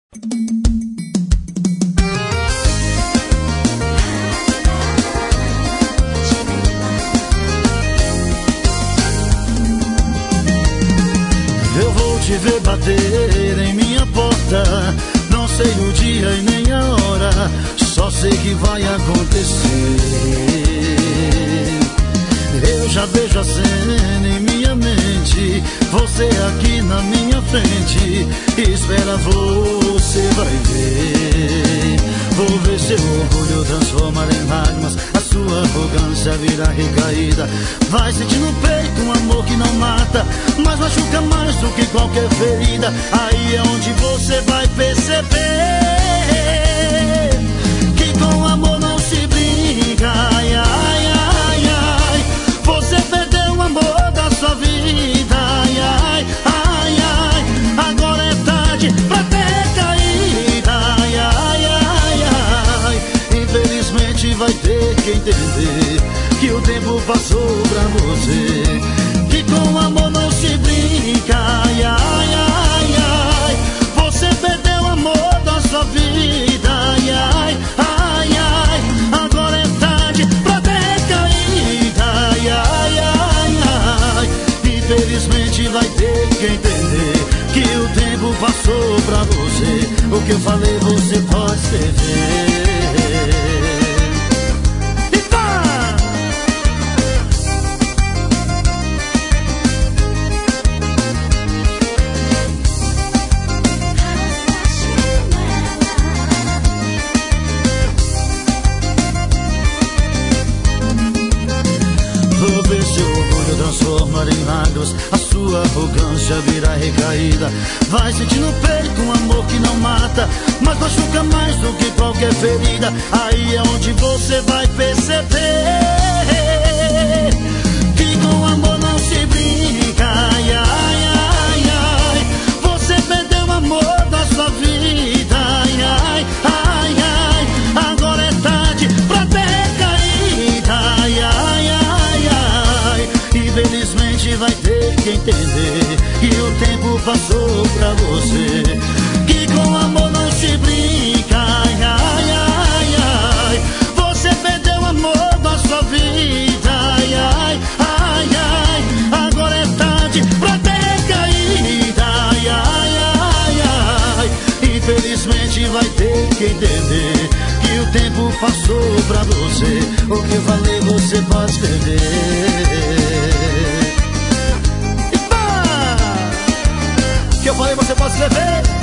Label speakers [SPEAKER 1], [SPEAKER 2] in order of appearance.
[SPEAKER 1] Eu vou te ver bater em minha porta, não sei o dia e nem a hora, só sei que vai acontecer. Eu já vejo a cena em minha mente, você aqui na minha frente, espera, você vai ver. Vou ver seu orgulho transformar em lágrimas, a sua arrogância virar recaída. Vai sentir no peito um amor que não mata, mas machuca mais do que qualquer ferida. Aí é onde você vai perceber que com amor não se brinca. Ai, ai, ai, ai, você perdeu o amor da sua vida. Ai, ai, ai, ai, agora é tarde pra ter caída. Ai, ai, ai, ai, infelizmente vai ter que entender que o tempo passou pra você, que com amor não se brinca. Ai, ai, ai, ai, você perdeu o amor da sua vida. Ai, ai, ai, ai, agora é tarde pra ter caída. Ai, ai, ai, ai, infelizmente vai ter que entender que o tempo passou pra você. O que eu falei você pode escrever. Vou ver seu orgulho transformar em lágrimas, a sua arrogância virar recaída. Vai sentir no peito um amor que não mata, mas machuca mais do que qualquer ferida. Aí é onde você vai perceber que com amor não se brinca. Ai, ai, ai, ai, você perdeu o amor da sua vida. Ai, ai, ai, ai, agora é tarde pra ter caída. Ai, ai, ai, ai, infelizmente vai ter que entender que o tempo passou pra você, que com amor não se brinca. Ai, ai, ai, ai, você perdeu o amor da sua vida. Ai, ai, ai, ai, agora é tarde pra ter caída. Ai, ai, ai, ai, infelizmente vai ter que entender que o tempo passou pra você. O que eu falei você pode escrever. Que eu falei você pode escrever.